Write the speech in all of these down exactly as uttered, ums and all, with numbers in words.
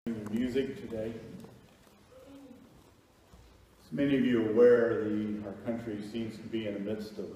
Music today. As many of you are aware, the, our country seems to be in the midst of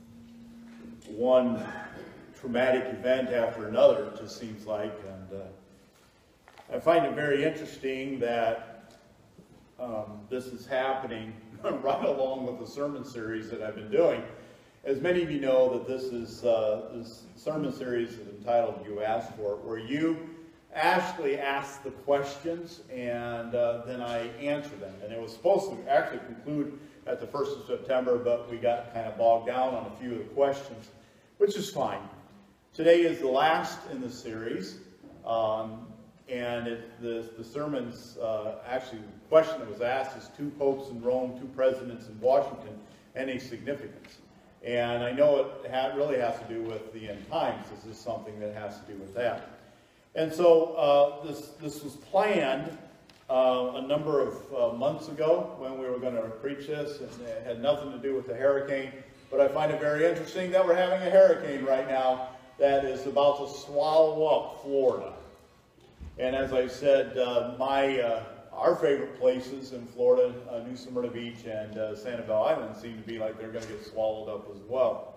a, one traumatic event after another, it just seems like. And uh, I find it very interesting that um, this is happening right along with the sermon series that I've been doing. As many of you know, that this is uh, this sermon series is entitled "You Asked For It," where you actually ask the questions and uh, then I answer them. And it was supposed to actually conclude at the first of September, but we got kind of bogged down on a few of the questions, which is fine. Today is the last in the series, um, and it, the, the sermon's uh, actually the question that was asked is two popes in Rome, two presidents in Washington, any significance? And I know it ha really has to do with the end times. This is something that has to do with that. And so uh, this, this was planned uh, a number of uh, months ago when we were going to preach this, and it had nothing to do with the hurricane. But I find it very interesting that we're having a hurricane right now that is about to swallow up Florida. And as I said, uh, my uh, our favorite places in Florida, uh, New Smyrna Beach and uh, Sanibel Island, seem to be like they're going to get swallowed up as well.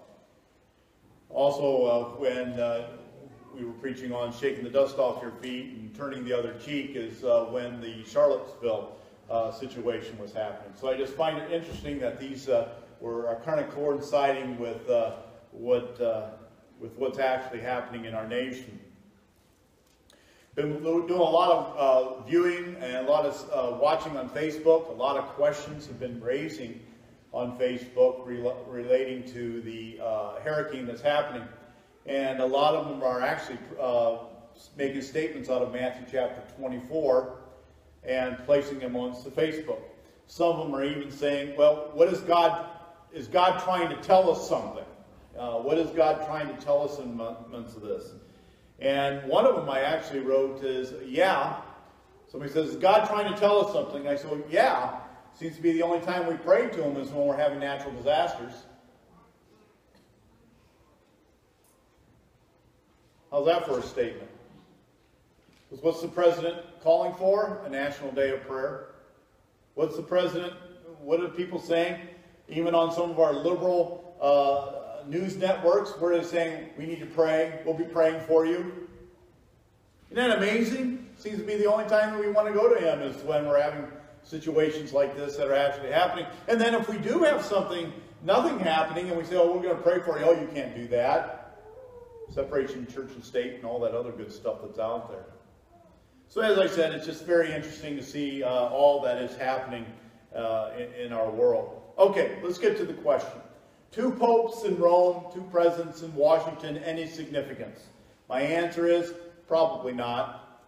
Also, uh, when uh, we were preaching on shaking the dust off your feet and turning the other cheek is uh, when the Charlottesville uh, situation was happening. So I just find it interesting that these uh, were are kind of coinciding with uh, what uh, with what's actually happening in our nation. Been doing a lot of uh, viewing and a lot of uh, watching on Facebook. A lot of questions have been raising on Facebook rel relating to the uh, hurricane that's happening. And a lot of them are actually uh, making statements out of Matthew chapter twenty-four and placing them on the Facebook. Some of them are even saying, well, what is God, is God trying to tell us something? Uh, what is God trying to tell us in months of this? And one of them I actually wrote is, yeah. Somebody says, is God trying to tell us something? I said, well, yeah. Seems to be the only time we pray to him is when we're having natural disasters. How's that for a statement? Because what's the president calling for? A national day of prayer. What's the president, what are people saying? Even on some of our liberal uh, news networks, where they're saying, we need to pray, we'll be praying for you. Isn't that amazing? Seems to be the only time that we want to go to him is when we're having situations like this that are actually happening. And then if we do have something, nothing happening, and we say, oh, we're going to pray for you, oh, you can't do that. Separation of church and state and all that other good stuff that's out there. So as I said, it's just very interesting to see uh, all that is happening uh, in, in our world. Okay, let's get to the question. Two popes in Rome, two presidents in Washington, any significance? My answer is probably not.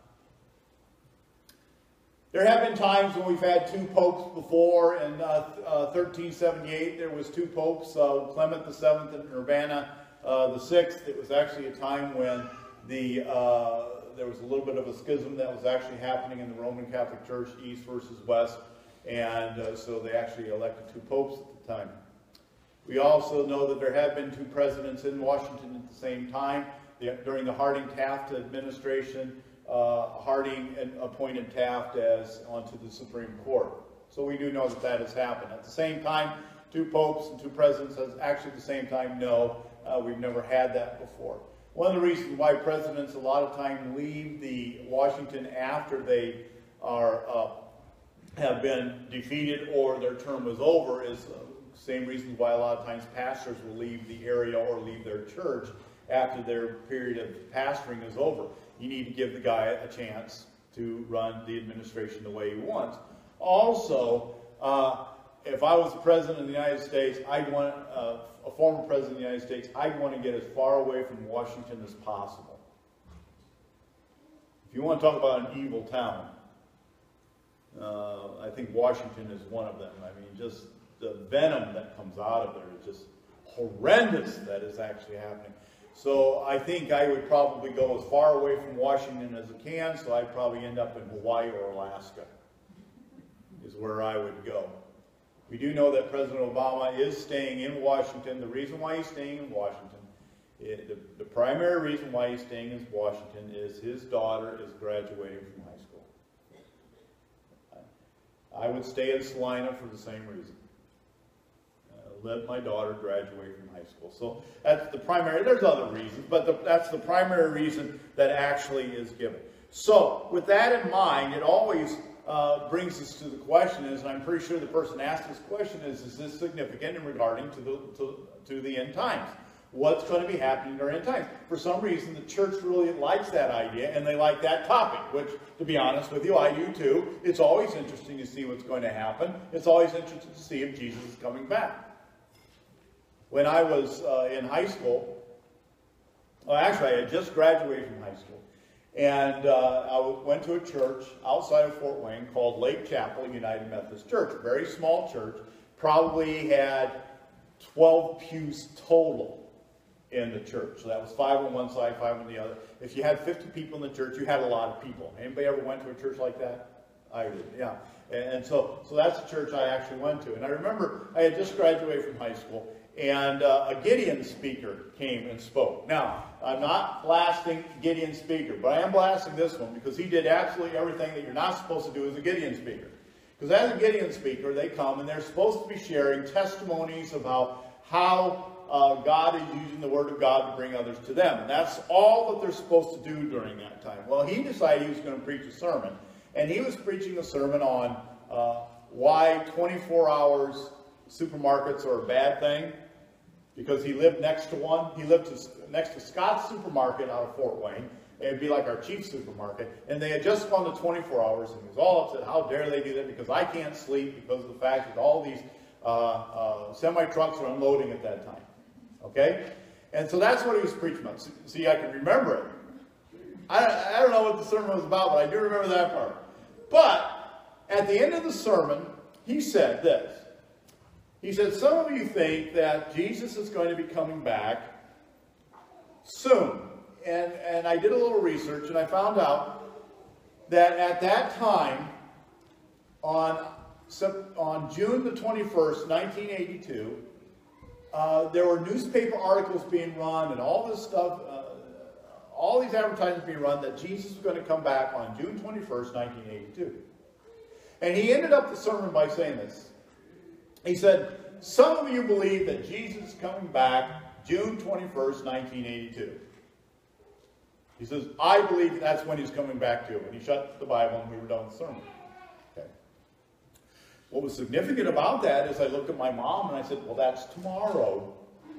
There have been times when we've had two popes before. In uh, uh, thirteen seventy-eight, there was two popes, uh, Clement the Seventh and Urbana Uh, the sixth. It was actually a time when the uh, there was a little bit of a schism that was actually happening in the Roman Catholic Church, East versus West, and uh, so they actually elected two popes at the time. We also know that there have been two presidents in Washington at the same time. The, during the Harding-Taft administration, uh, Harding appointed Taft as onto the Supreme Court. So we do know that that has happened. At the same time, two popes and two presidents at actually the same time, no. Uh, we've never had that before. One of the reasons why presidents a lot of times leave the Washington after they are uh, have been defeated or their term is over is the uh, same reason why a lot of times pastors will leave the area or leave their church after their period of pastoring is over. You need to give the guy a chance to run the administration the way he wants. Also, uh, if I was the president of the United States, I'd want, uh, a former president of the United States, I'd want to get as far away from Washington as possible. If you want to talk about an evil town, uh, I think Washington is one of them. I mean, just the venom that comes out of there is just horrendous that is actually happening. So I think I would probably go as far away from Washington as I can, so I'd probably end up in Hawaii or Alaska is where I would go. We do know that President Obama is staying in Washington. The reason why he's staying in Washington, it, the, the primary reason why he's staying in Washington is his daughter is graduating from high school. would stay in Salina for the same reason. Uh, let my daughter graduate from high school. So that's the primary. There's other reasons, but the, that's the primary reason that actually is given. So with that in mind, it always uh, brings us to the question is, and I'm pretty sure the person asked this question is, is this significant in regarding to the, to, to the end times? What's going to be happening during end times? For some reason, the church really likes that idea, and they like that topic, which, to be honest with you, I do too. It's always interesting to see what's going to happen. It's always interesting to see if Jesus is coming back. When I was uh, in high school, well, actually, I had just graduated from high school, and uh, I went to a church outside of Fort Wayne called Lake Chapel United Methodist Church. A very small church, probably had twelve pews total in the church. So that was five on one side, five on the other. If you had fifty people in the church, you had a lot of people. Anybody ever went to a church like that? I did, yeah. And, and so, so that's the church I actually went to. And I remember I had just graduated from high school, and uh, a Gideon speaker came and spoke. Now, I'm not blasting Gideon speaker, but I am blasting this one because he did absolutely everything that you're not supposed to do as a Gideon speaker. Because as a Gideon speaker, they come and they're supposed to be sharing testimonies about how Uh, God is using the Word of God to bring others to them. And that's all that they're supposed to do during that time. Well, he decided he was going to preach a sermon. And he was preaching a sermon on uh, why twenty-four hours supermarkets are a bad thing. Because he lived next to one. He lived to, next to Scott's Supermarket out of Fort Wayne. It'd be like our chief supermarket. And they had just gone to twenty-four hours. And he was all upset. How dare they do that? Because I can't sleep because of the fact that all these uh, uh, semi-trucks are unloading at that time. Okay? And so that's what he was preaching about. See, I can remember it. I, I don't know what the sermon was about, but I do remember that part. But at the end of the sermon, he said this. He said, some of you think that Jesus is going to be coming back soon. And, and I did a little research, and I found out that at that time, on, on June the twenty-first, nineteen eighty-two, Uh, there were newspaper articles being run and all this stuff, uh, all these advertisements being run that Jesus was going to come back on June twenty-first, nineteen eighty-two. And he ended up the sermon by saying this. He said, some of you believe that Jesus is coming back June twenty-first, nineteen eighty-two. He says, I believe that's when he's coming back to. And he shut the Bible and we were done with the sermon. Okay. What was significant about that is I looked at my mom and I said, well, that's tomorrow.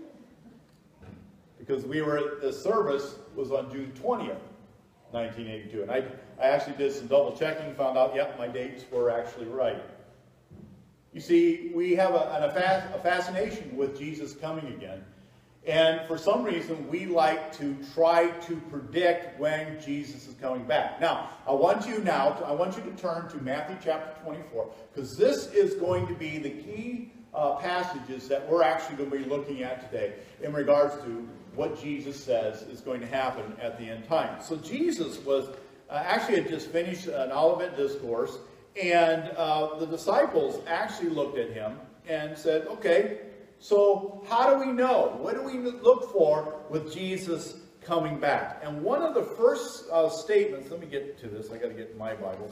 Because we were, the service was on June twentieth, nineteen eighty-two. And I, I actually did some double checking, found out, yep, my dates were actually right. You see, we have a, a, a fascination with Jesus coming again. And for some reason, we like to try to predict when Jesus is coming back. Now, I want you now, to, I want you to turn to Matthew chapter twenty-four, because this is going to be the key uh, passages that we're actually going to be looking at today in regards to what Jesus says is going to happen at the end time. So Jesus was, uh, actually had just finished an Olivet Discourse, and uh, the disciples actually looked at him and said, okay, so how do we know? What do we look for with Jesus coming back? And one of the first uh, statements, let me get to this. I got to get my Bible.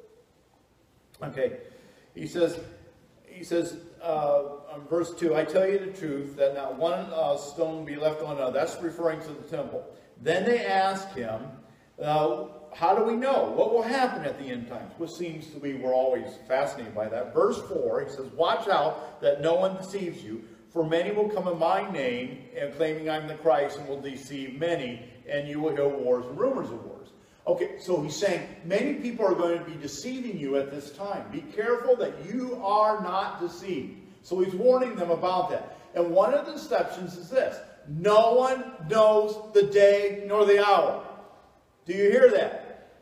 Okay, he says, he says, uh, verse two, I tell you the truth, that not one uh, stone be left on another. That's referring to the temple. Then they asked him, uh, how do we know? What will happen at the end times? Which seems to be, we're always fascinated by that. Verse four, he says, watch out that no one deceives you. For many will come in my name, and claiming I'm the Christ, and will deceive many, and you will hear wars and rumors of wars. Okay, so he's saying many people are going to be deceiving you at this time. Be careful that you are not deceived. So he's warning them about that. And one of the deceptions is this. No one knows the day nor the hour. Do you hear that?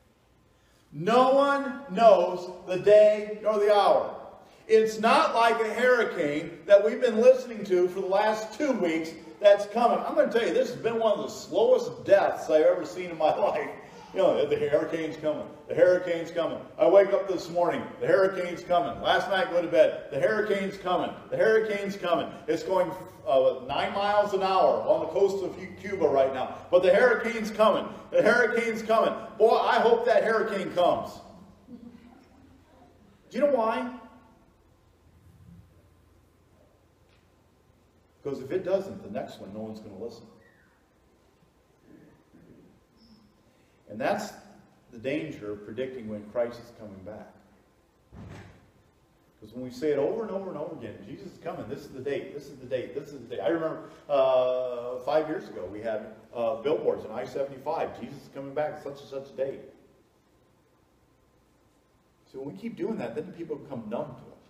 No one knows the day nor the hour. It's not like a hurricane that we've been listening to for the last two weeks that's coming. I'm going to tell you, this has been one of the slowest deaths I've ever seen in my life. You know, the hurricane's coming. The hurricane's coming. I wake up this morning. The hurricane's coming. Last night, go to bed. The hurricane's coming. The hurricane's coming. It's going uh, nine miles an hour on the coast of Cuba right now. But the hurricane's coming. The hurricane's coming. Boy, I hope that hurricane comes. Do you know why? Because if it doesn't, the next one, no one's going to listen. And that's the danger of predicting when Christ is coming back. Because when we say it over and over and over again, Jesus is coming, this is the date, this is the date, this is the date. I remember uh, five years ago we had uh, billboards on I seventy-five, Jesus is coming back at such and such a date. So when we keep doing that, then people become numb to it.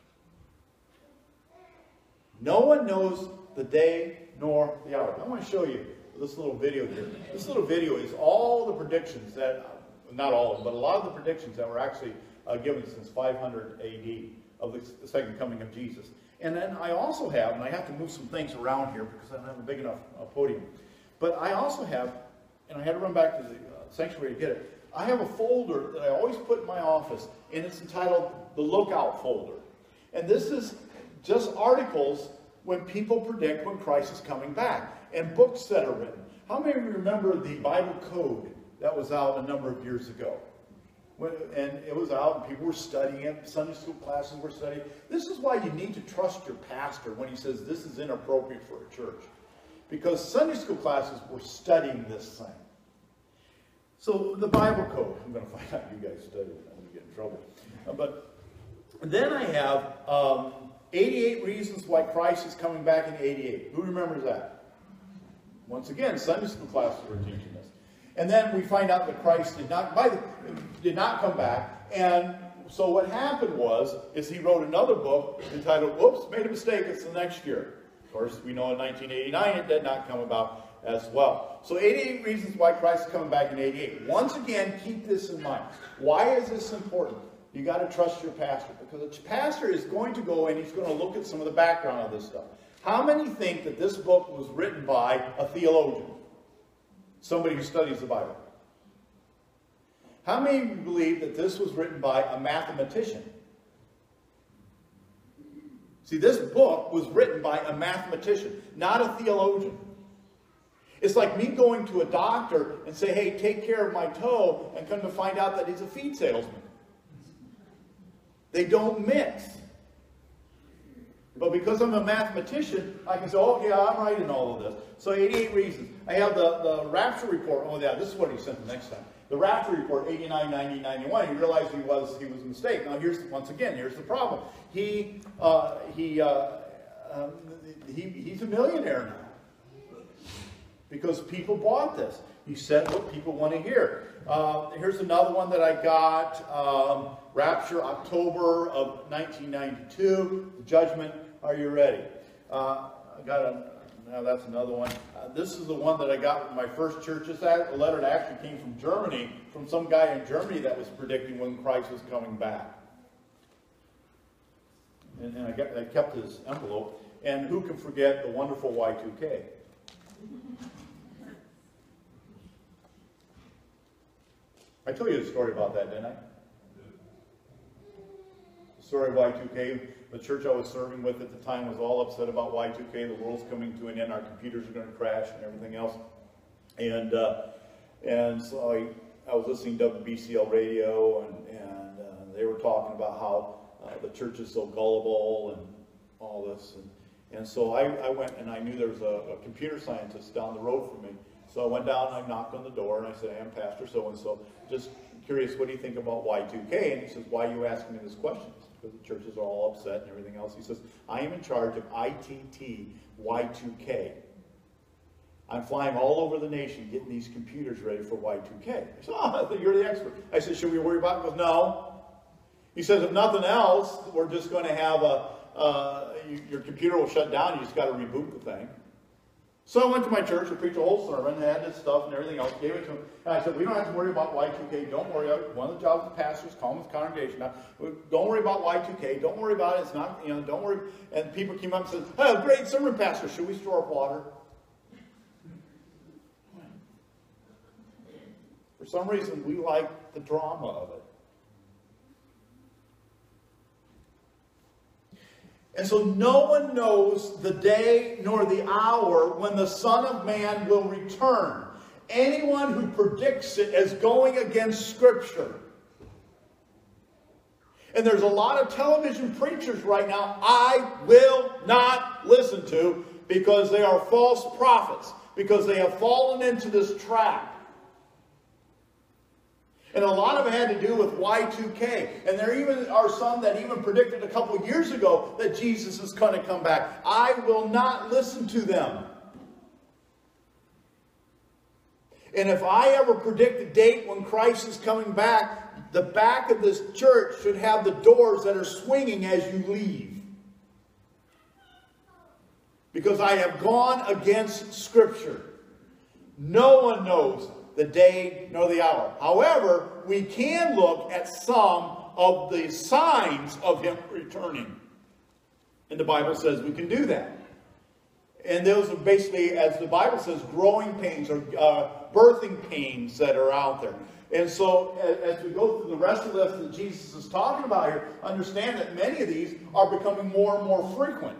No one knows the day nor the hour. I want to show you this little video here. This little video is all the predictions that, not all of them, but a lot of the predictions that were actually uh, given since five hundred A D of the, the second coming of Jesus. And then I also have, and I have to move some things around here because I don't have a big enough uh, podium, but I also have, and I had to run back to the uh, sanctuary to get it, I have a folder that I always put in my office, and it's entitled the Lookout folder. And this is just articles when people predict when Christ is coming back, and books that are written. How many of you remember the Bible Code that was out a number of years ago? When, and it was out, and people were studying it. Sunday school classes were studying. This is why you need to trust your pastor when he says this is inappropriate for a church. Because Sunday school classes were studying this thing. So the Bible Code, I'm going to find out you guys studied it. I'm going to get in trouble. Uh, but then I have um, eighty-eight reasons why Christ is coming back in eighty-eight. Who remembers that? Once again, Sunday school classes were teaching this. And then we find out that Christ did not, by the, did not come back. And so what happened was, is he wrote another book entitled, whoops, made a mistake, it's the next year. Of course, we know in nineteen eighty-nine it did not come about as well. So eighty-eight reasons why Christ is coming back in eighty-eight. Once again, keep this in mind. Why is this important? You got to trust your pastor, because the pastor is going to go and he's going to look at some of the background of this stuff. How many think that this book was written by a theologian? Somebody who studies the Bible. How many of you believe that this was written by a mathematician? See, this book was written by a mathematician, not a theologian. It's like me going to a doctor and say, hey, take care of my toe, and come to find out that he's a feed salesman. They don't mix. But because I'm a mathematician, I can say, oh, yeah, I'm right in all of this. So eighty-eight reasons. I have the, the rapture report. Oh, yeah, this is what he sent the next time. The rapture report, eighty-nine, ninety, ninety-one. He realized he was, he was a mistake. Now, here's, once again, here's the problem. He, uh, he, uh, um, he, he's a millionaire now. Because people bought this. He said what people want to hear. Uh, here's another one that I got. Um, Rapture, October of nineteen ninety-two. Judgment. Are you ready? Uh, I got a, now that's another one. Uh, this is the one that I got with my first church. This letter that actually came from Germany, from some guy in Germany that was predicting when Christ was coming back. And, and I, got, I kept his envelope. And who can forget the wonderful Y two K? I told you the story about that, didn't I? The story of Y two K. The church I was serving with at the time was all upset about Y two K. The world's coming to an end. Our computers are going to crash and everything else. And uh, and so I, I was listening to W B C L radio, and, and uh, they were talking about how uh, the church is so gullible and all this. And, and so I, I went, and I knew there was a, a computer scientist down the road from me. So I went down and I knocked on the door, and I said, I'm Pastor so-and-so. Just curious, what do you think about Y two K? And he says, why are you asking me this question? Because the churches are all upset and everything else. He says, I am in charge of I T T Y two K. I'm flying all over the nation getting these computers ready for Y two K. I said, oh, I think you're the expert. I said, should we worry about it? He goes, no. He says, if nothing else, we're just going to have a, uh, you, your computer will shut down. You just got to reboot the thing. So I went to my church and preached a whole sermon, and had this stuff and everything else, gave it to him. And I said, we don't have to worry about Y two K. Don't worry. One of the jobs of the pastors, calm his congregation down. Don't worry about Y two K. Don't worry about it. It's not, you know, don't worry. And people came up and said, oh, great sermon, Pastor. Should we store up water? For some reason, we like the drama of it. And so no one knows the day nor the hour when the Son of Man will return. Anyone who predicts it as going against Scripture. And there's a lot of television preachers right now I will not listen to because they are false prophets, because they have fallen into this trap. And a lot of it had to do with Y two K. And there even are some that even predicted a couple of years ago that Jesus is going to come back. I will not listen to them. And if I ever predict a date when Christ is coming back, the back of this church should have the doors that are swinging as you leave. Because I have gone against Scripture. No one knows the day nor the hour. However, we can look at some of the signs of Him returning. And the Bible says we can do that. And those are basically, as the Bible says, growing pains or uh, birthing pains that are out there. And so, as we go through the rest of this that Jesus is talking about here, understand that many of these are becoming more and more frequent.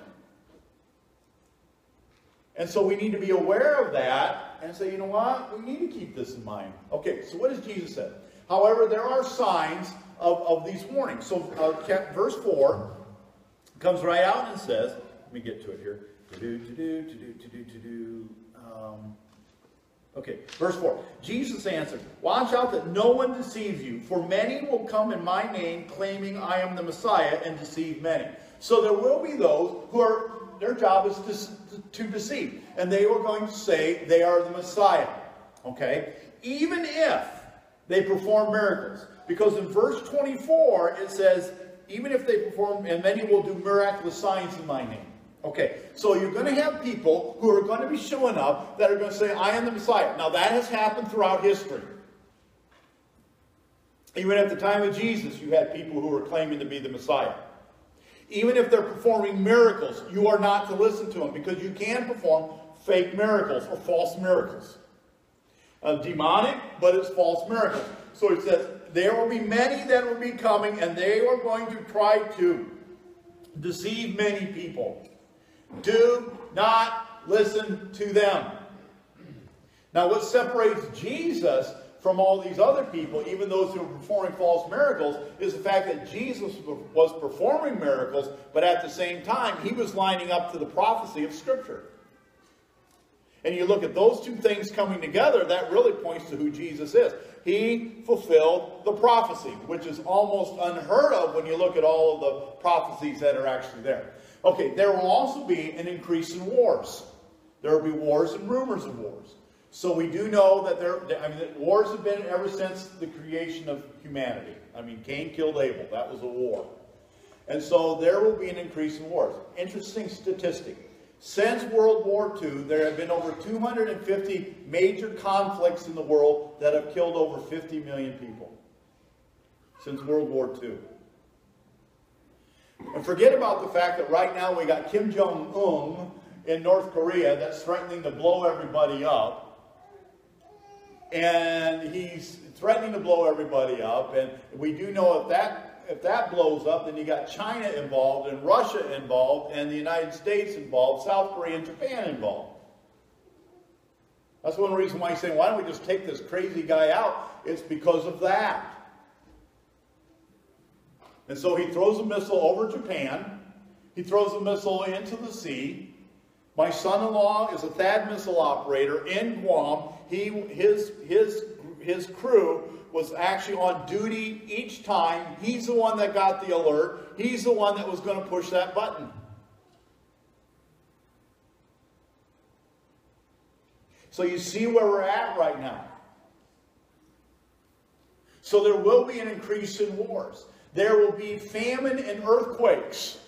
And so we need to be aware of that and say, you know what? We need to keep this in mind. Okay, so what does Jesus say? However, there are signs of, of these warnings. So uh, verse four comes right out and says, let me get to it here. To-do, to-do, to-do, to-do, to-do. Um, okay, verse four. Jesus answered, watch out that no one deceives you, for many will come in my name claiming I am the Messiah and deceive many. So there will be those who are, their job is to, to deceive. And they were going to say they are the Messiah. Okay? Even if they perform miracles. Because in verse twenty-four it says, even if they perform, and many will do miraculous signs in my name. Okay, so you're going to have people who are going to be showing up that are going to say, I am the Messiah. Now that has happened throughout history. Even at the time of Jesus, you had people who were claiming to be the Messiah. Even if they're performing miracles, you are not to listen to them because you can perform fake miracles or false miracles. Uh, demonic, but it's false miracles. So it says, there will be many that will be coming and they are going to try to deceive many people. Do not listen to them. Now what separates Jesus from all these other people, even those who are performing false miracles, is the fact that Jesus was performing miracles, but at the same time, he was lining up to the prophecy of Scripture. And you look at those two things coming together, that really points to who Jesus is. He fulfilled the prophecy, which is almost unheard of when you look at all of the prophecies that are actually there. Okay, there will also be an increase in wars. There will be wars and rumors of wars. So we do know that there, I mean, wars have been ever since the creation of humanity. I mean, Cain killed Abel. That was a war. And so there will be an increase in wars. Interesting statistic. Since World War Two, there have been over two hundred fifty major conflicts in the world that have killed over fifty million people. Since World War Two. And forget about the fact that right now we got Kim Jong-un in North Korea that's threatening to blow everybody up. And he's threatening to blow everybody up. And we do know if that, if that blows up, then you got China involved, and Russia involved, and the United States involved, South Korea and Japan involved. That's one reason why he's saying, why don't we just take this crazy guy out? It's because of that. And so he throws a missile over Japan. He throws a missile into the sea. My son-in-law is a THAAD missile operator in Guam. He, his, his, his crew was actually on duty each time. He's the one that got the alert. He's the one that was going to push that button. So you see where we're at right now. So there will be an increase in wars. There will be famine and earthquakes.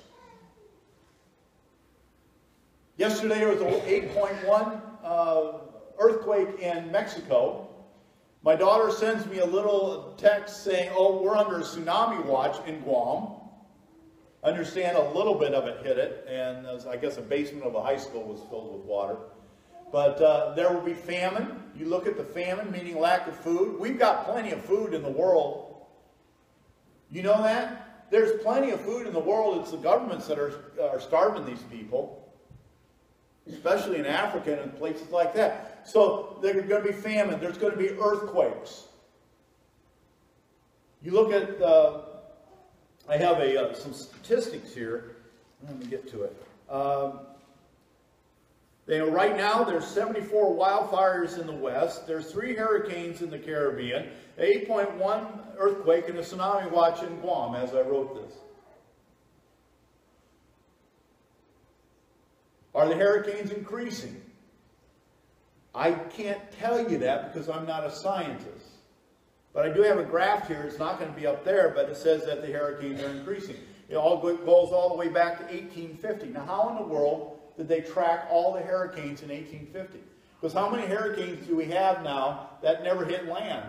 Yesterday there was an eight point one uh, earthquake in Mexico. My daughter sends me a little text saying, oh, we're under a tsunami watch in Guam. I understand a little bit of it hit it, and I guess a basement of a high school was filled with water. But uh, there will be famine. You look at the famine, meaning lack of food. We've got plenty of food in the world. You know that? There's plenty of food in the world. It's the governments that are, are starving these people, especially in Africa and places like that. So there's going to be famine. There's going to be earthquakes. You look at uh, I have a, uh, some statistics here. Let me get to it. Um, they, right now, there's seventy-four wildfires in the West. There's three hurricanes in the Caribbean, an eight point one earthquake, and a tsunami watch in Guam as I wrote this. Are the hurricanes increasing? I can't tell you that because I'm not a scientist. But I do have a graph here. It's not going to be up there, but it says that the hurricanes are increasing. It all goes all the way back to eighteen fifty. Now, how in the world did they track all the hurricanes in eighteen fifty? Because how many hurricanes do we have now that never hit land?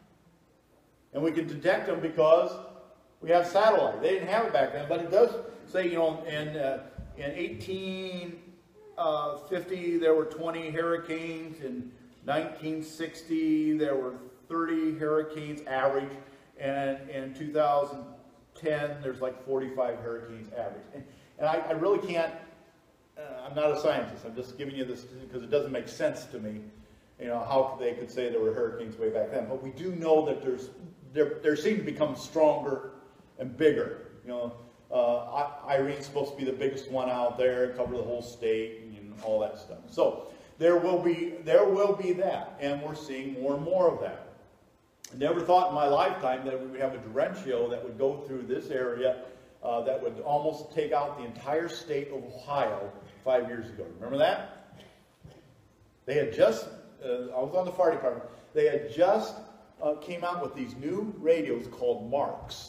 And we can detect them because we have satellite. They didn't have it back then, but it does say, you know, in, uh, in eighteen fifty there were twenty hurricanes. In nineteen sixty there were thirty hurricanes average. And in two thousand ten there's like forty-five hurricanes average. And, and I, I really can't, uh, I'm not a scientist. I'm just giving you this because it doesn't make sense to me, you know, how they could say there were hurricanes way back then. But we do know that there's, there, there seem to become stronger and bigger. You know, uh, Irene's supposed to be the biggest one out there, cover the whole state, and you know, all that stuff. So there will be, there will be that, and we're seeing more and more of that. I never thought in my lifetime that we would have a derecho that would go through this area uh, that would almost take out the entire state of Ohio five years ago. Remember that? They had just, uh, I was on the fire department, they had just uh, came out with these new radios called Marks.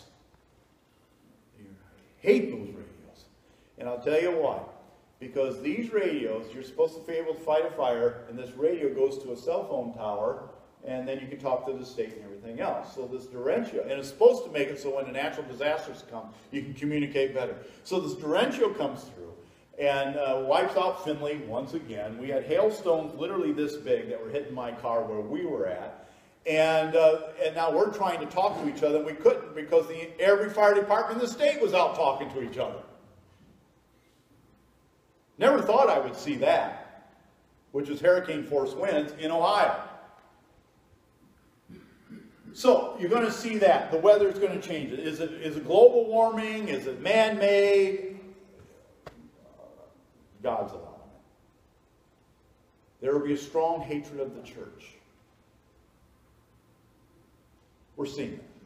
You hate those radios. And I'll tell you why. Because these radios, you're supposed to be able to fight a fire, and this radio goes to a cell phone tower, and then you can talk to the state and everything else. So this derecho, and it's supposed to make it so when the natural disasters come, you can communicate better. So this derecho comes through and uh, wipes out Findlay once again. We had hailstones literally this big that were hitting my car where we were at. And, uh, and now we're trying to talk to each other, and we couldn't because the, every fire department in the state was out talking to each other. Never thought I would see that, which is hurricane force winds in Ohio. So you're going to see that. The weather is going to change. Is it, is it global warming? Is it man-made? God's allowing it. There will be a strong hatred of the church. We're seeing it.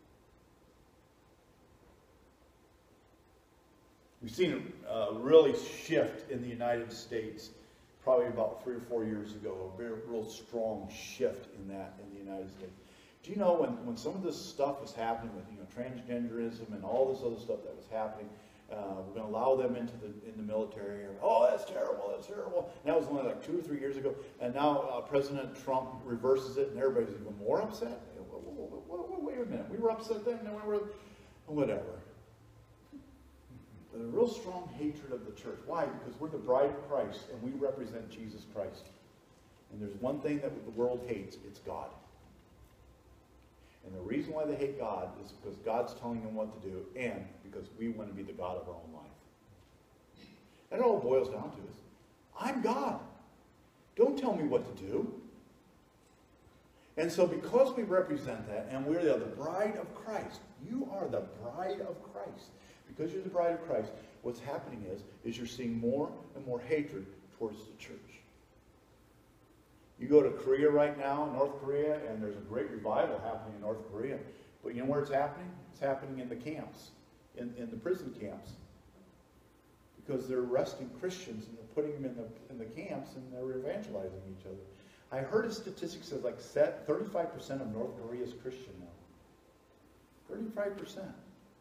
We've seen a really shift in the United States probably about three or four years ago, a very real strong shift in that in the United States. Do you know when, when some of this stuff was happening with, you know, transgenderism and all this other stuff that was happening, uh, we're going to allow them into the in the military. Oh, that's terrible, that's terrible. And that was only like two or three years ago. And now uh, President Trump reverses it, and everybody's even more upset. Wait a minute, we were upset then, and we were, whatever. But a real strong hatred of the church. Why? Because we're the bride of Christ, and we represent Jesus Christ. And there's one thing that the world hates, it's God. And the reason why they hate God is because God's telling them what to do, and because we want to be the God of our own life. That all it boils down to is, I'm God. Don't tell me what to do. And so because we represent that, and we're the bride of Christ, you are the bride of Christ. Because you're the bride of Christ, what's happening is, is you're seeing more and more hatred towards the church. You go to Korea right now, North Korea, and there's a great revival happening in North Korea. But you know where it's happening? It's happening in the camps, in, in the prison camps. Because they're arresting Christians and they're putting them in the, in the camps and they're evangelizing each other. I heard a statistic that says like thirty-five percent of North Korea is Christian now. thirty-five percent.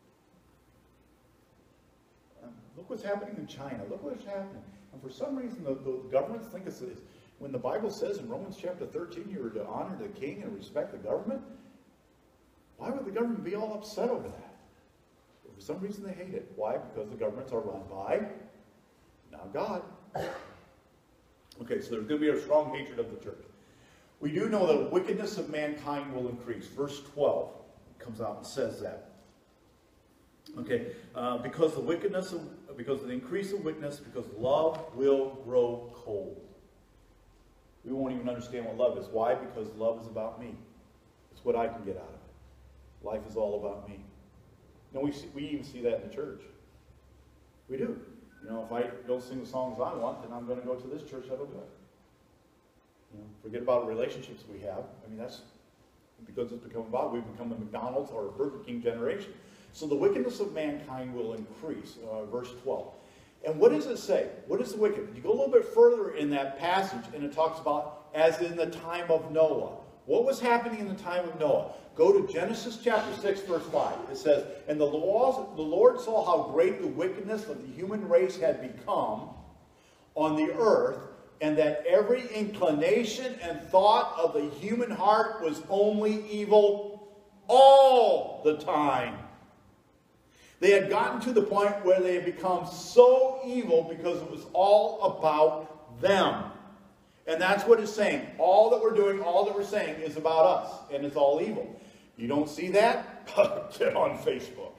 Um, look what's happening in China. Look what's happening. And for some reason, the, the governments think it's, it's, when the Bible says in Romans chapter thirteen, you are to honor the king and respect the government, why would the government be all upset over that? But for some reason, they hate it. Why? Because the governments are run by, now God. Okay, so there's going to be a strong hatred of the church. We do know that the wickedness of mankind will increase. Verse twelve comes out and says that. Okay, uh, because the wickedness of, because of the increase of wickedness, because love will grow cold. We won't even understand what love is. Why? Because love is about me. It's what I can get out of it. Life is all about me. You know, we, see, we even see that in the church. We do. You know, if I don't sing the songs I want, then I'm going to go to this church that'll do it. You know, forget about relationships we have. I mean, that's because it's become about, we've become a McDonald's or a Burger King generation. So the wickedness of mankind will increase, uh, verse twelve. And what does it say? What is the wicked? You go a little bit further in that passage, and it talks about, as in the time of Noah. What was happening in the time of Noah? Go to Genesis chapter six, verse five. It says, and the Lord, the Lord saw how great the wickedness of the human race had become on the earth, and that every inclination and thought of the human heart was only evil all the time. They had gotten to the point where they had become so evil because it was all about them. And that's what it's saying. All that we're doing, all that we're saying is about us. And it's all evil. You don't see that? Get on Facebook.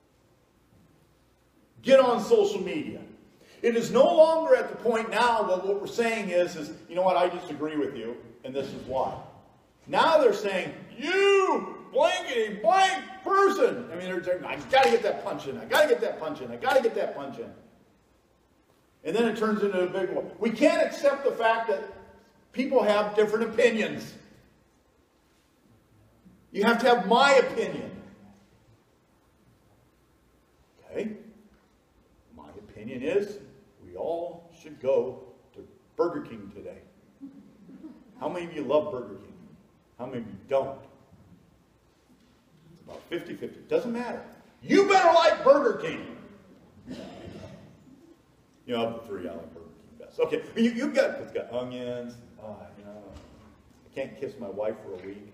Get on social media. It is no longer at the point now where what we're saying is, is, you know what, I disagree with you, and this is why. Now they're saying, you blankety blank person. I mean, they're saying, I got to get that punch in. I got to get that punch in. I got to get that punch in. And then it turns into a big one. We can't accept the fact that people have different opinions. You have to have my opinion. Okay? My opinion is we all should go to Burger King today. How many of you love Burger King? How many of you don't? It's about fifty fifty. Doesn't matter. You better like Burger King. You know, of the three, I like Burger King best. Okay, you, you've got, it's got onions. Uh, you know, I can't kiss my wife for a week.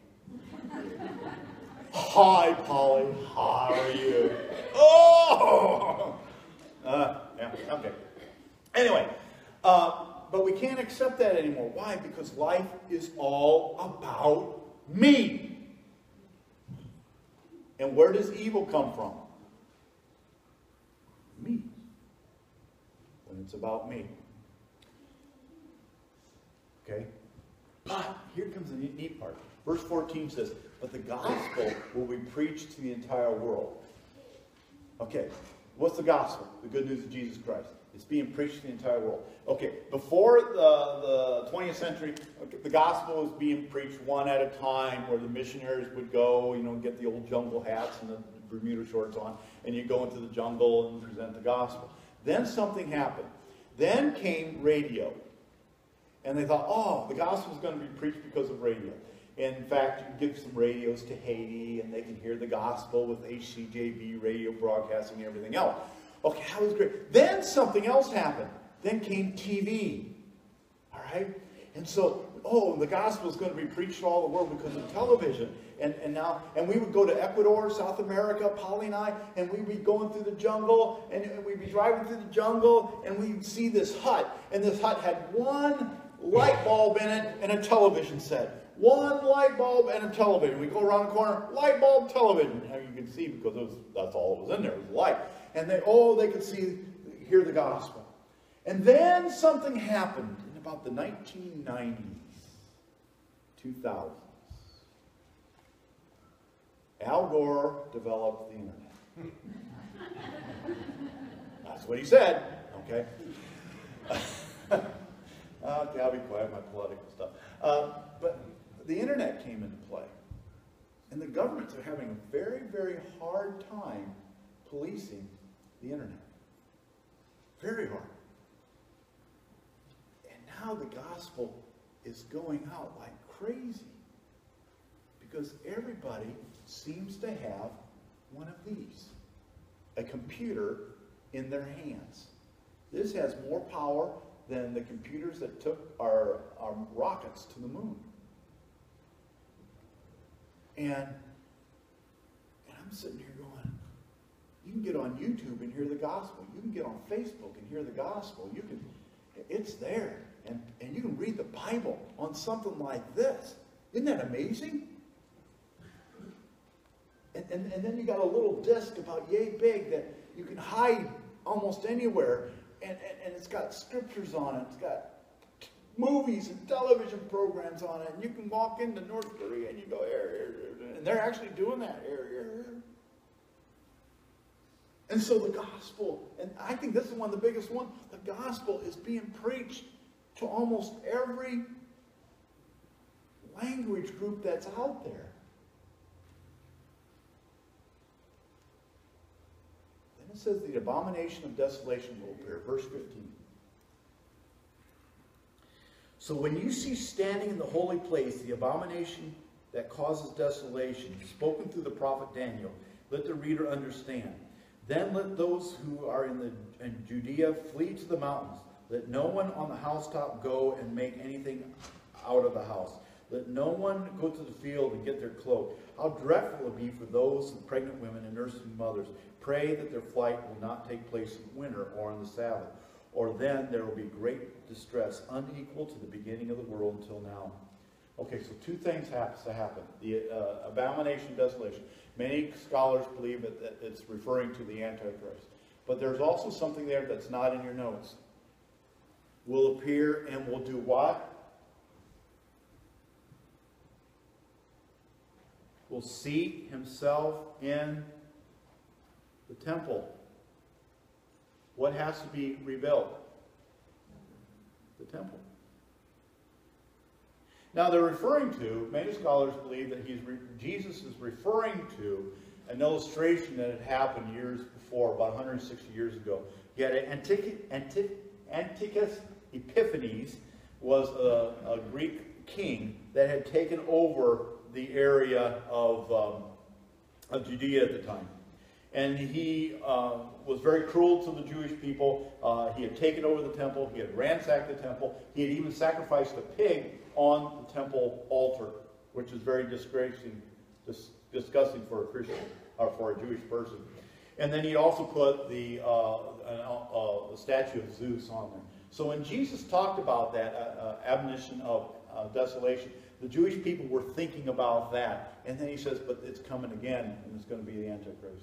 Hi, Polly. How are you? Oh! Uh, yeah, okay. Anyway, uh, but we can't accept that anymore. Why? Because life is all about me. And where does evil come from? Me. When it's about me. Okay? But here comes the neat part. Verse fourteen says, but the gospel will be preached to the entire world. Okay, what's the gospel? The good news of Jesus Christ. It's being preached to the entire world. Okay, before the, the twentieth century, okay, the gospel was being preached one at a time, where the missionaries would go, you know, get the old jungle hats and the Bermuda shorts on, and you go into the jungle and present the gospel. Then something happened. Then came radio. And they thought, oh, the gospel is going to be preached because of radio. And in fact, you can give some radios to Haiti, and they can hear the gospel with H C J B radio broadcasting and everything else. Okay, that was great. Then something else happened. Then came T V. All right? And so, oh, the gospel is going to be preached all the world because of television. And, and now, and we would go to Ecuador, South America, Polly and I, and we'd be going through the jungle, and we'd be driving through the jungle, and we'd see this hut. And this hut had one light bulb in it and a television set. One light bulb and a television. We go around the corner, light bulb, television. Now you can see because it was, that's all that was in there, was light. And they, oh, they could see, hear the gospel. And then something happened in about the nineteen nineties, two thousands. Al Gore developed the internet. That's what he said, okay? Okay, I'll be quiet, my political stuff. Uh, but the internet came into play. And the governments are having a very, very hard time policing the internet. Very hard. And now the gospel is going out like crazy. Because everybody seems to have one of these. A computer in their hands. This has more power than the computers that took our, our rockets to the moon. And, and I'm sitting here going, you can get on YouTube and hear the gospel. You can get on Facebook and hear the gospel. You can, it's there. And, and you can read the Bible on something like this. Isn't that amazing? And, and, and then you got a little disc about yay big that you can hide almost anywhere. And, and, and it's got scriptures on it. It's got movies and television programs on it. And you can walk into North Korea and you go, here, here, here. And they're actually doing that. Here, here, here. And so the gospel, and I think this is one of the biggest ones, the gospel is being preached to almost every language group that's out there. Then it says the abomination of desolation will appear. Verse fifteen. So when you see standing in the holy place the abomination that causes desolation, spoken through the prophet Daniel, let the reader understand. Then let those who are in, the, in Judea flee to the mountains. Let no one on the housetop go and make anything out of the house. Let no one go to the field and get their cloak. How dreadful it will be for those and pregnant women and nursing mothers. Pray that their flight will not take place in winter or on the Sabbath, or then there will be great distress, unequal to the beginning of the world until now. Okay, so two things have to happen. The uh, abomination of desolation. Many scholars believe that, that it's referring to the Antichrist. But there's also something there that's not in your notes. Will appear and will do what? Will seat himself in the temple. What has to be rebuilt? The temple. Now they're referring to, many scholars believe that he's re, Jesus is referring to an illustration that had happened years before, about one hundred sixty years ago. He had Antichus, Antiochus Epiphanes was a, a Greek king that had taken over the area of, um, of Judea at the time. And he uh, was very cruel to the Jewish people. Uh, he had taken over the temple. He had ransacked the temple. He had even sacrificed a pig on the temple altar, which is very disgracing, dis disgusting for a Christian or for a Jewish person. And then he also put the, uh, an, uh, the statue of Zeus on there. So when Jesus talked about that uh, uh, admonition of uh, desolation, the Jewish people were thinking about that. And then he says, but it's coming again, and it's going to be the Antichrist.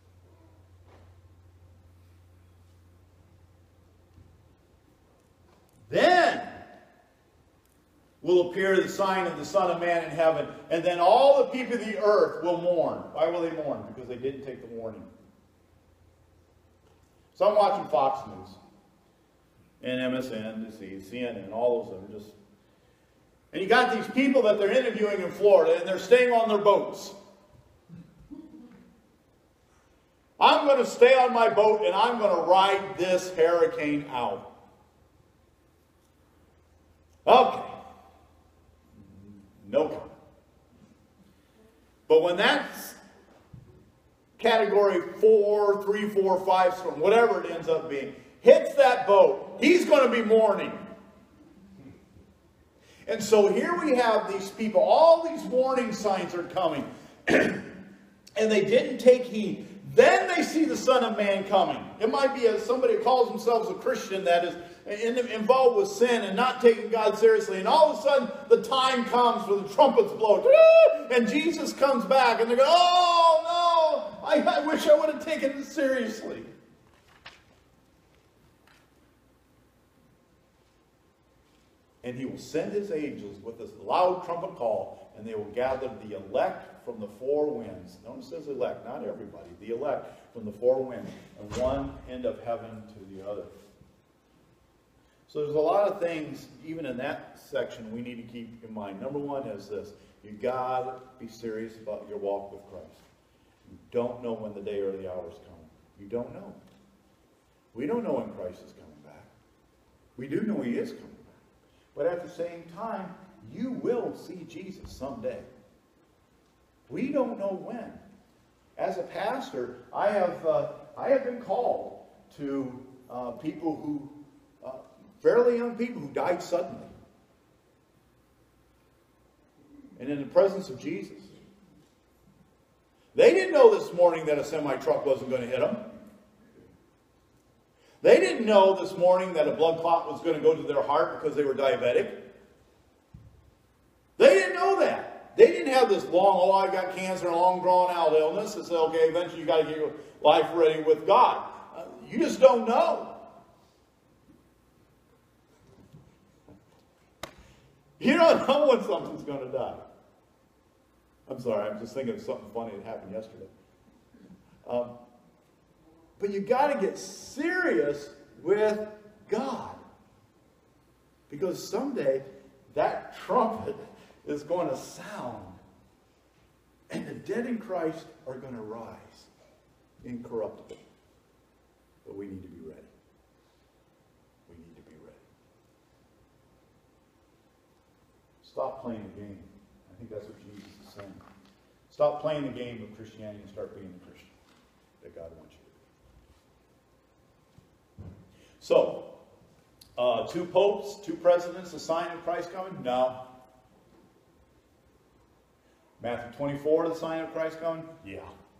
Then will appear the sign of the Son of Man in heaven, and then all the people of the earth will mourn. Why will they mourn? Because they didn't take the warning. So I'm watching Fox News, and M S N, C N N, all those are just... And you got these people that they're interviewing in Florida, and they're staying on their boats. I'm going to stay on my boat, and I'm going to ride this hurricane out. Okay. No comment. But when that's category four, three, four, five storm, whatever it ends up being, hits that boat, he's going to be mourning. And so here we have these people, all these warning signs are coming, and they didn't take heed. Then they see the Son of Man coming. It might be a, somebody who calls themselves a Christian that is in, involved with sin and not taking God seriously. And all of a sudden, the time comes for the trumpets blow. And Jesus comes back. And they go, oh, no, I, I wish I would have taken it seriously. And he will send his angels with a loud trumpet call, and they will gather the elect from the four winds. Notice it says elect, not everybody. The elect from the four winds, and one end of heaven to the other. So there's a lot of things, even in that section, we need to keep in mind. Number one is this. You've got to be serious about your walk with Christ. You don't know when the day or the hour is coming. You don't know. We don't know when Christ is coming back. We do know he is coming back. But at the same time, you will see Jesus someday. We don't know when. As a pastor, I have, uh, I have been called to uh, people who, uh, fairly young people who died suddenly. And in the presence of Jesus. They didn't know this morning that a semi-truck wasn't going to hit them. They didn't know this morning that a blood clot was going to go to their heart because they were diabetic. They didn't know that. They didn't have this long, oh, I got cancer, and long drawn-out illness, and say, okay, eventually you got to get your life ready with God. Uh, you just don't know. You don't know when something's going to die. I'm sorry, I'm just thinking of something funny that happened yesterday. Um, But you got to get serious with God. Because someday that trumpet is going to sound. And the dead in Christ are going to rise incorruptible. But we need to be ready. We need to be ready. Stop playing the game. I think that's what Jesus is saying. Stop playing the game of Christianity and start being the Christian that God wants you to be. So, uh, two popes, two presidents, a sign of Christ coming? No. Matthew twenty-four, the sign of Christ coming? Yeah.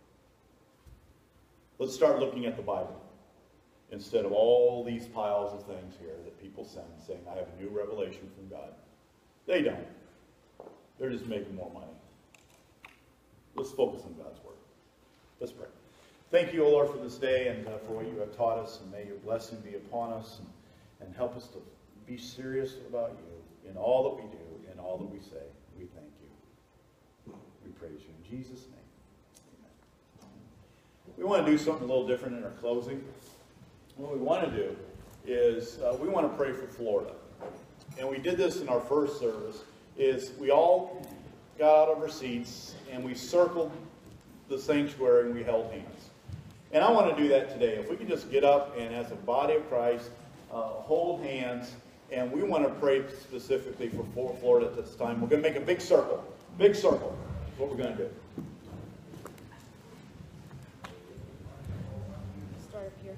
Let's start looking at the Bible instead of all these piles of things here that people send saying, I have a new revelation from God. They don't. They're just making more money. Let's focus on God's Word. Let's pray. Thank you, O Lord, for this day and uh, for what you have taught us, and may your blessing be upon us and, and help us to be serious about you in all that we do, in all that we say. We thank you. We praise you in Jesus' name. Amen. We want to do something a little different in our closing. What we want to do is uh, we want to pray for Florida. And we did this in our first service, is we all got out of our seats and we circled the sanctuary and we held hands. And I want to do that today. If we can just get up and as a body of Christ, uh, hold hands, and we want to pray specifically for Florida at this time. We're going to make a big circle. Big circle is what we're going to do. Start up here.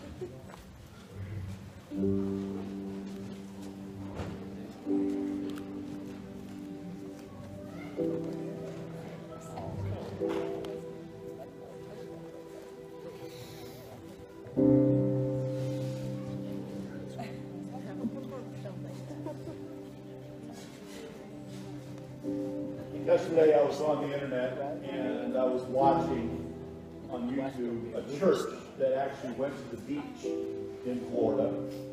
Yesterday I was on the internet and I was watching on YouTube a church that actually went to the beach in Florida.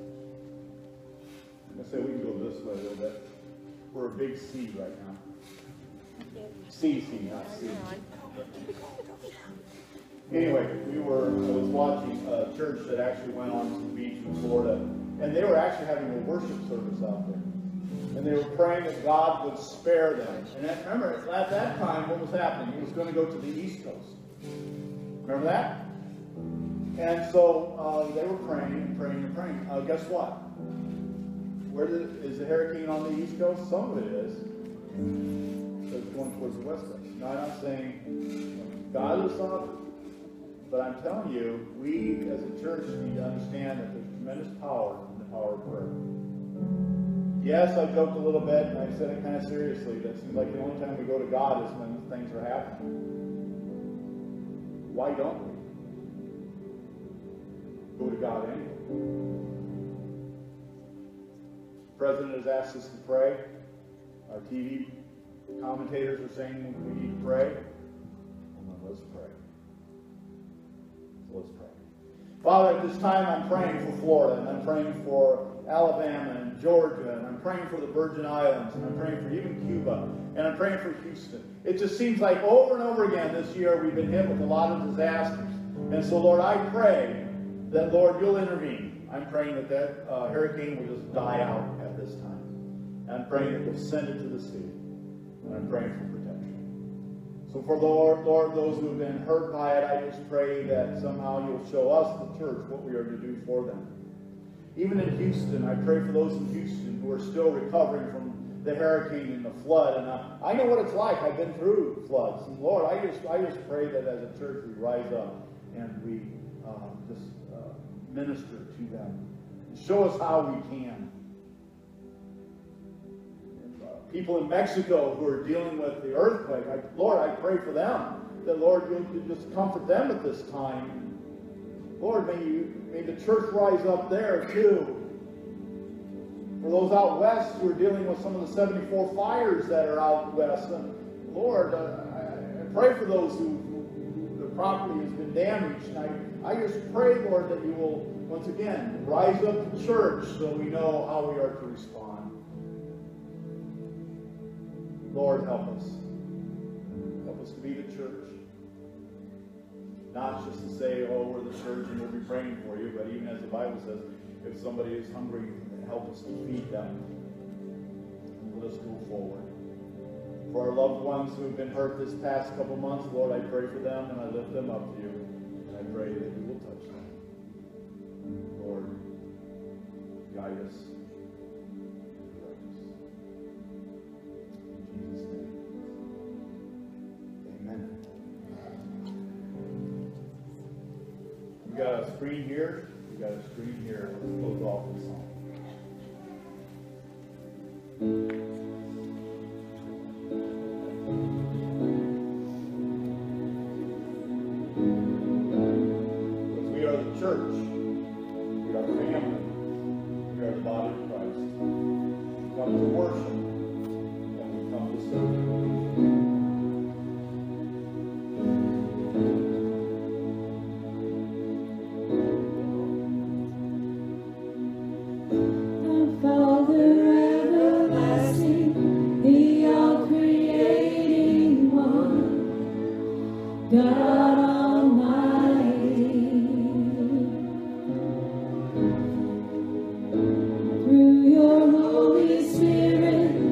I'm going to say we can go this way a little bit. We're a big C right now. C, C, not C. Anyway, we were, I was watching a church that actually went on to the beach in Florida, and they were actually having a worship service out there. And they were praying that God would spare them. And that, remember, at that time, what was happening? He was going to go to the East Coast. Remember that? And so uh, they were praying and praying and praying. Uh, guess what? Where did, is the hurricane on the East Coast? Some of it is. So it's going towards the West Coast. Now, I'm not saying God is sovereign. But I'm telling you, we as a church need to understand that there's tremendous power in the power of prayer. Yes, I joked a little bit, and I said it kind of seriously. That seems like the only time we go to God is when things are happening. Why don't we go to God anyway? The president has asked us to pray. Our T V commentators are saying we need to pray. Well, let's pray. So let's pray. Father, at this time I'm praying for Florida, and I'm praying for Alabama and Georgia, and I'm praying for the Virgin Islands, and I'm praying for even Cuba, and I'm praying for Houston. It just seems like over and over again this year we've been hit with a lot of disasters. And so, Lord, I pray that, Lord, you'll intervene. I'm praying that that uh, hurricane will just die out at this time. And I'm praying that you'll send it to the sea. And I'm praying for protection. So for Lord, Lord, those who have been hurt by it, I just pray that somehow you'll show us, the church, what we are to do for them. Even in Houston, I pray for those in Houston who are still recovering from the hurricane and the flood. And I, I know what it's like. I've been through floods. And Lord, I just, I just pray that as a church we rise up and we uh, just uh, minister to them. And show us how we can. And, uh, people in Mexico who are dealing with the earthquake, I, Lord, I pray for them. That, Lord, you'll just comfort them at this time. Lord, may you, may the church rise up there too. For those out west who are dealing with some of the seventy-four fires that are out west, and Lord, uh, I, I pray for those who, who, who the property has been damaged. And I, I just pray, Lord, that you will once again rise up the church so we know how we are to respond. Lord, help us. Help us to be the church. not just to say, oh, we're the church and we'll be praying for you, but even as the Bible says, if somebody is hungry, help us to feed them. Let us go forward. For our loved ones who have been hurt this past couple months, Lord, I pray for them and I lift them up to you. And I pray that you will touch them. Lord, guide us. Direct us. In Jesus' name. Amen. We got a screen here. We got a screen here. Let's close off with a song. Because we are the church. We are family. We are the body of Christ. We come to worship. And we come to serve. God Almighty, through your Holy Spirit,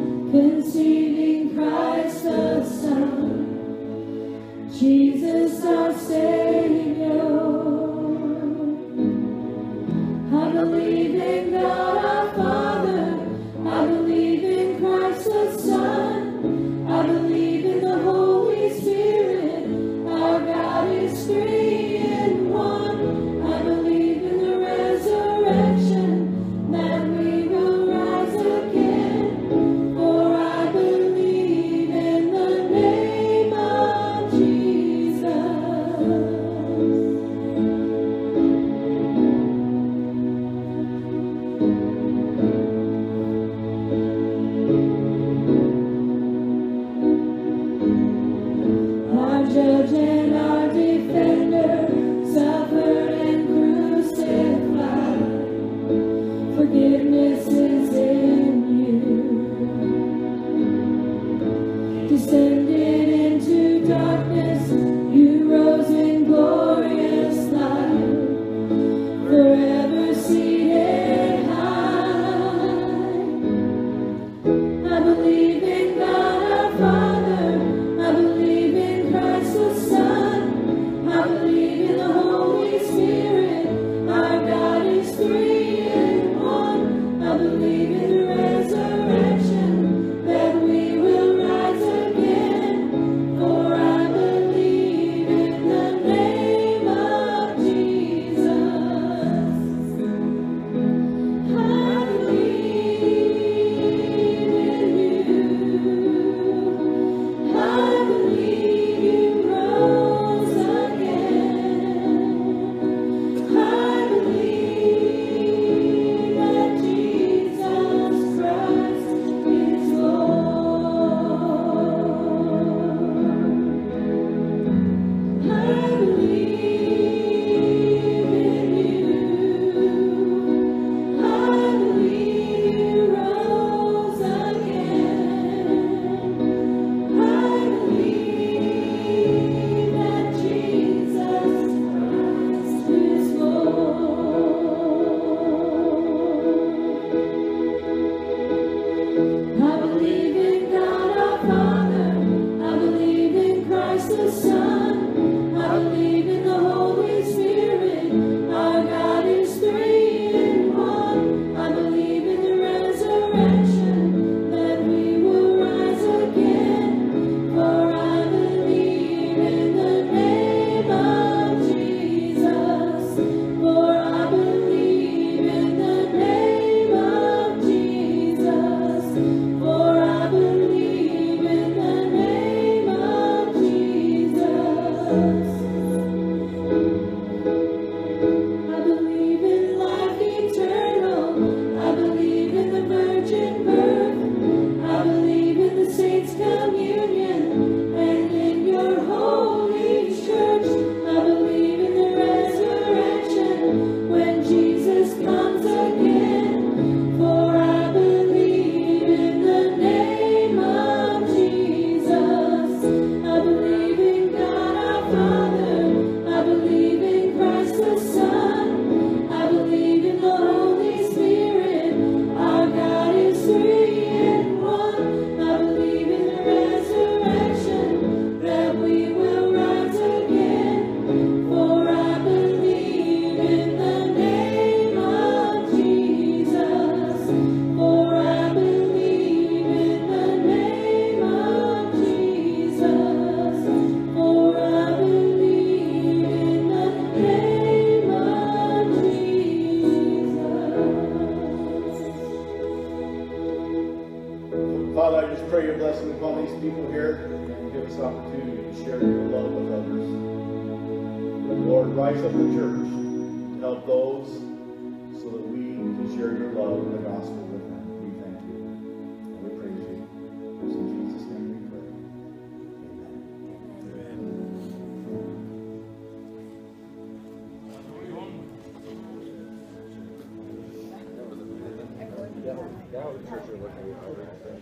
rise up the church to help those so that we can share your love and the gospel with them. We thank you and we praise you. It's in Jesus' name we pray. Amen. That was the church you're looking at.